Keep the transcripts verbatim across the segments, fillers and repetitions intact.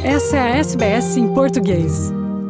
Essa é a S B S em português.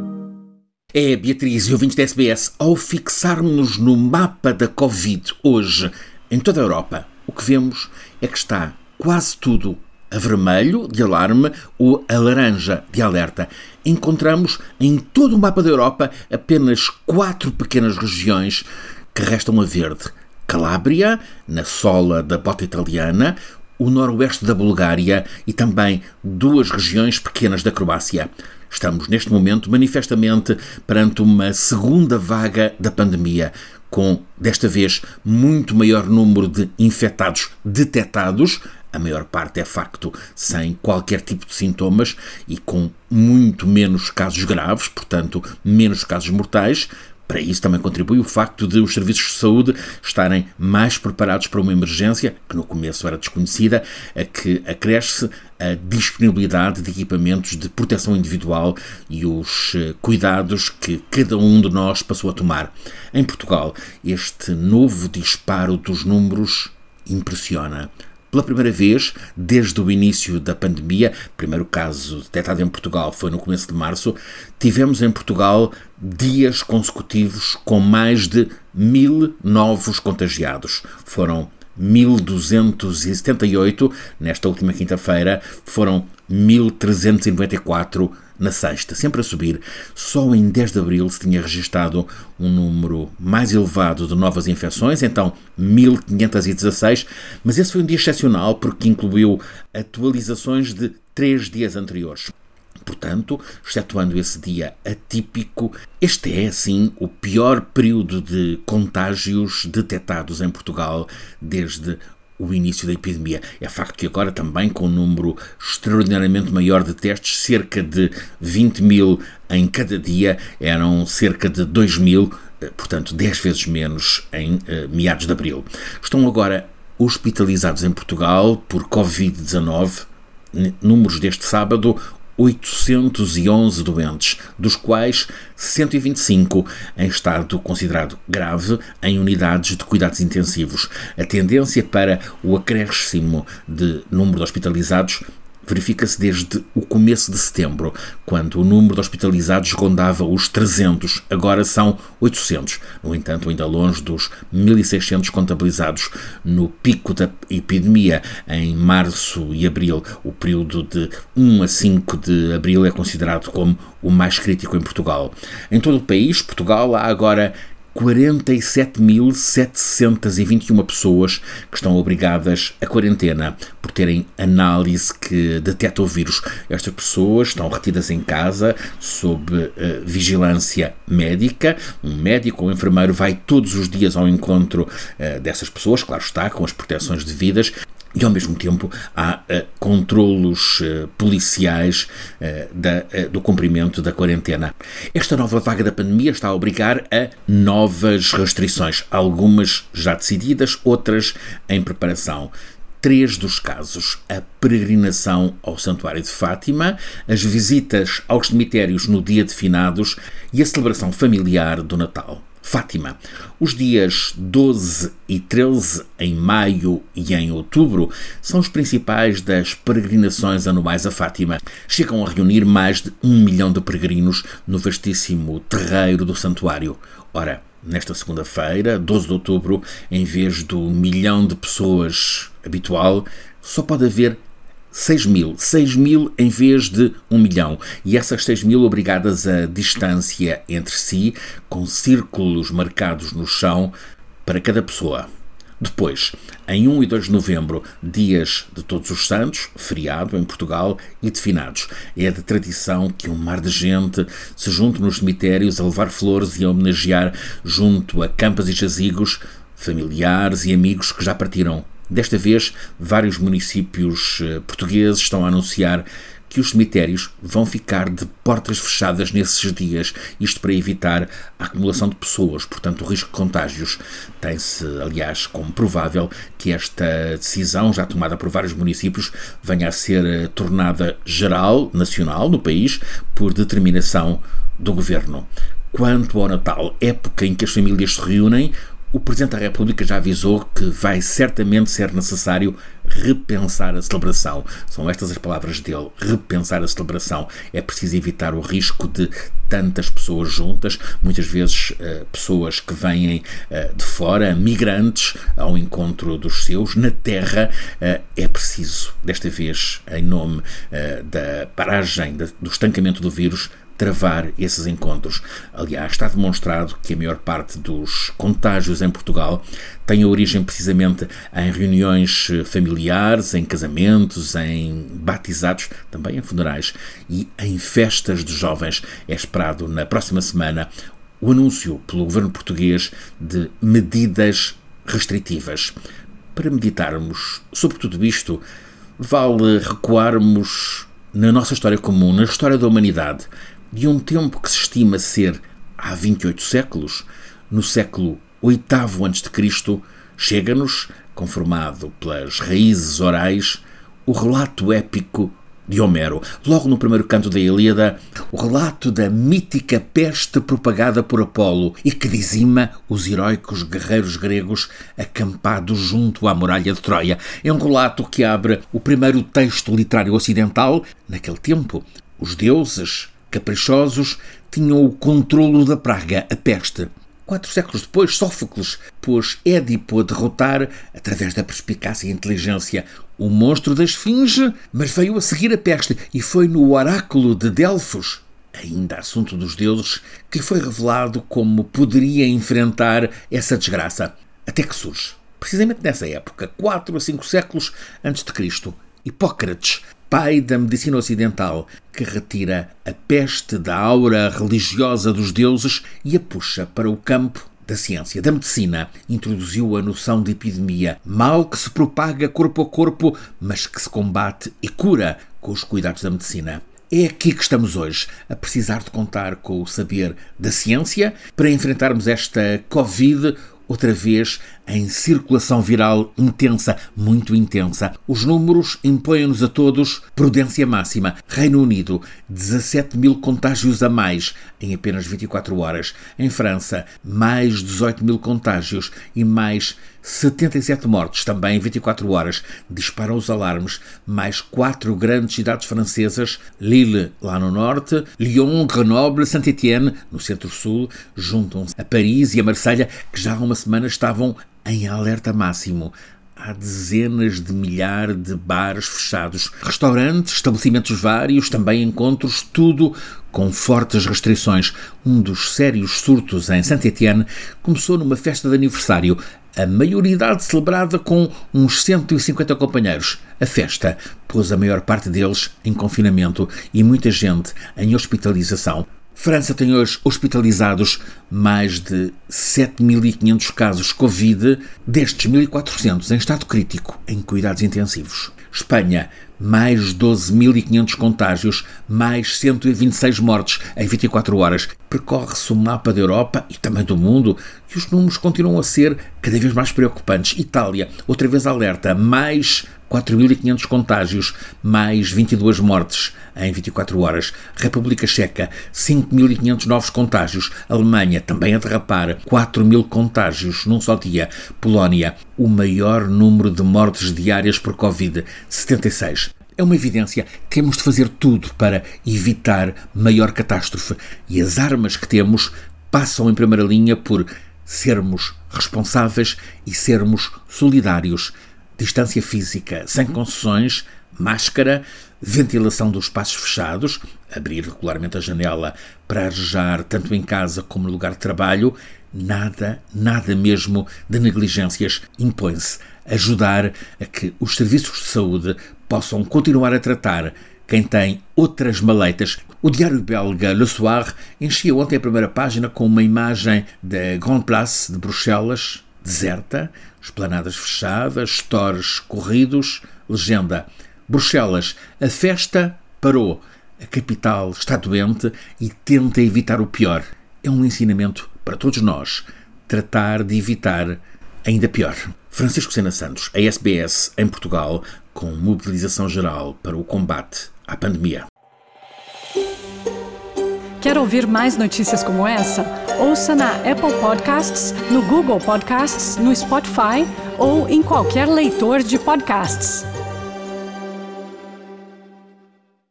É, Beatriz e ouvintes da S B S, ao fixarmos-nos no mapa da Covid hoje, em toda a Europa, o que vemos é que está quase tudo a vermelho, de alarme, ou a laranja, de alerta. Encontramos em todo o mapa da Europa apenas quatro pequenas regiões que restam a verde. Calábria, na sola da bota italiana, o noroeste da Bulgária e também duas regiões pequenas da Croácia. Estamos, neste momento, manifestamente perante uma segunda vaga da pandemia, com, desta vez, muito maior número de infectados detectados, a maior parte é facto sem qualquer tipo de sintomas e com muito menos casos graves, portanto, menos casos mortais. Para isso também contribui o facto de os serviços de saúde estarem mais preparados para uma emergência, que no começo era desconhecida, a que acresce a disponibilidade de equipamentos de proteção individual e os cuidados que cada um de nós passou a tomar. Em Portugal, este novo disparo dos números impressiona. Pela primeira vez, desde o início da pandemia, o primeiro caso detectado em Portugal foi no começo de março, tivemos em Portugal dias consecutivos com mais de mil novos contagiados. Foram mil duzentos e setenta e oito nesta última quinta-feira, foram mil trezentos e noventa e quatro na sexta, sempre a subir. Só em dez de abril se tinha registado um número mais elevado de novas infecções, então mil quinhentos e dezasseis, mas esse foi um dia excepcional porque incluiu atualizações de três dias anteriores. Portanto, excetuando esse dia atípico, este é, sim, o pior período de contágios detectados em Portugal desde o início da epidemia. É facto que agora também com um número extraordinariamente maior de testes, cerca de vinte mil em cada dia, eram cerca de dois mil, portanto dez vezes menos em eh, meados de abril. Estão agora hospitalizados em Portugal por covid dezanove, números deste sábado, oitocentos e onze doentes, dos quais cento e vinte e cinco em estado considerado grave em unidades de cuidados intensivos. A tendência para o acréscimo de número de hospitalizados verifica-se desde o começo de setembro, quando o número de hospitalizados rondava os trezentos, agora são oitocentos. No entanto, ainda longe dos mil e seiscentos contabilizados no pico da epidemia em março e abril. O período de um a cinco de abril é considerado como o mais crítico em Portugal. Em todo o país, Portugal, há agora quarenta e sete mil setecentos e vinte e uma pessoas que estão obrigadas à quarentena por terem análise que detecta o vírus. Estas pessoas estão retidas em casa sob uh, vigilância médica. Um médico ou um enfermeiro vai todos os dias ao encontro uh, dessas pessoas, claro está, com as proteções devidas. E, ao mesmo tempo, há uh, controlos uh, policiais uh, da, uh, do cumprimento da quarentena. Esta nova vaga da pandemia está a obrigar a novas restrições, algumas já decididas, outras em preparação. Três dos casos: a peregrinação ao Santuário de Fátima, as visitas aos cemitérios no dia de finados e a celebração familiar do Natal. Fátima. Os dias doze e treze, em maio e em outubro, são os principais das peregrinações anuais a Fátima. Chegam a reunir mais de um milhão de peregrinos no vastíssimo terreiro do santuário. Ora, nesta segunda-feira, doze de outubro, em vez do milhão de pessoas habitual, só pode haver seis mil. seis mil em vez de um milhão. E essas seis mil obrigadas a distância entre si, com círculos marcados no chão para cada pessoa. Depois, em um e dois de novembro, dias de Todos os Santos, feriado em Portugal, e de finados. É de tradição que um mar de gente se junte nos cemitérios a levar flores e a homenagear junto a campas e jazigos familiares e amigos que já partiram. Desta vez, vários municípios portugueses estão a anunciar que os cemitérios vão ficar de portas fechadas nesses dias, isto para evitar a acumulação de pessoas, portanto o risco de contágios. Tem-se, aliás, como provável que esta decisão, já tomada por vários municípios, venha a ser tornada geral, nacional, no país, por determinação do Governo. Quanto ao Natal, época em que as famílias se reúnem, o Presidente da República já avisou que vai certamente ser necessário repensar a celebração. São estas as palavras dele, repensar a celebração. É preciso evitar o risco de tantas pessoas juntas, muitas vezes uh, pessoas que vêm uh, de fora, migrantes, ao encontro dos seus, na terra. Uh, é preciso, desta vez, em nome uh, da paragem, da, do estancamento do vírus, travar esses encontros. Aliás, está demonstrado que a maior parte dos contágios em Portugal tem origem precisamente em reuniões familiares, em casamentos, em batizados, também em funerais e em festas de jovens. É esperado na próxima semana o anúncio pelo governo português de medidas restritivas. Para meditarmos sobre tudo isto, vale recuarmos na nossa história comum, na história da humanidade, de um tempo que se estima ser há vinte e oito séculos. No século oitavo antes de Cristo, chega-nos, conformado pelas raízes orais, o relato épico de Homero. Logo no primeiro canto da Ilíada, o relato da mítica peste propagada por Apolo e que dizima os heróicos guerreiros gregos acampados junto à muralha de Troia. É um relato que abre o primeiro texto literário ocidental. Naquele tempo, os deuses caprichosos tinham o controlo da praga, a peste. Quatro séculos depois, Sófocles pôs Édipo a derrotar, através da perspicácia e inteligência, o monstro da esfinge, mas veio a seguir a peste e foi no oráculo de Delfos, ainda assunto dos deuses, que lhe foi revelado como poderia enfrentar essa desgraça. Até que surge, precisamente nessa época, quatro a cinco séculos antes de Cristo, Hipócrates, pai da medicina ocidental, que retira a peste da aura religiosa dos deuses e a puxa para o campo da ciência, da medicina. Introduziu a noção de epidemia, mal que se propaga corpo a corpo, mas que se combate e cura com os cuidados da medicina. É aqui que estamos hoje, a precisar de contar com o saber da ciência para enfrentarmos esta Covid, outra vez em circulação viral intensa, muito intensa. Os números impõem-nos a todos prudência máxima. Reino Unido, dezassete mil contágios a mais em apenas vinte e quatro horas. Em França, mais dezoito mil contágios e mais setenta e sete mortes, também em vinte e quatro horas. Disparam os alarmes. Mais quatro grandes cidades francesas, Lille, lá no norte, Lyon, Grenoble, Saint-Étienne, no centro-sul, juntam-se a Paris e a Marselha, que já há uma semana estavam em alerta máximo. Há dezenas de milhares de bares fechados, restaurantes, estabelecimentos vários, também encontros, tudo com fortes restrições. Um dos sérios surtos em Saint-Étienne começou numa festa de aniversário, a maioridade celebrada com uns cento e cinquenta companheiros. A festa pôs a maior parte deles em confinamento e muita gente em hospitalização. França tem hoje hospitalizados mais de sete mil e quinhentos casos Covid, destes mil e quatrocentos em estado crítico, em cuidados intensivos. Espanha, mais doze mil e quinhentos contágios, mais cento e vinte e seis mortes em vinte e quatro horas. Percorre-se o mapa da Europa e também do mundo e os números continuam a ser cada vez mais preocupantes. Itália, outra vez alerta, mais quatro mil e quinhentos contágios, mais vinte e duas mortes em vinte e quatro horas. República Checa, cinco mil e quinhentos novos contágios. Alemanha, também a derrapar, quatro mil contágios num só dia. Polónia, o maior número de mortes diárias por Covid, setenta e seis. É uma evidência, temos de fazer tudo para evitar maior catástrofe e as armas que temos passam em primeira linha por sermos responsáveis e sermos solidários. Distância física sem concessões, máscara, ventilação dos espaços fechados, abrir regularmente a janela para arejar tanto em casa como no lugar de trabalho, nada, nada mesmo de negligências. Impõe-se ajudar a que os serviços de saúde possam continuar a tratar quem tem outras maleitas. O diário belga Le Soir enchia ontem a primeira página com uma imagem da Grande Place de Bruxelas, deserta, esplanadas fechadas, stores corridos, legenda: Bruxelas, a festa parou, a capital está doente e tenta evitar o pior. É um ensinamento para todos nós, tratar de evitar ainda pior. Francisco Sena Santos, a S B S em Portugal, com mobilização geral para o combate à pandemia. Quer ouvir mais notícias como essa? Ouça na Apple Podcasts, no Google Podcasts, no Spotify ou em qualquer leitor de podcasts.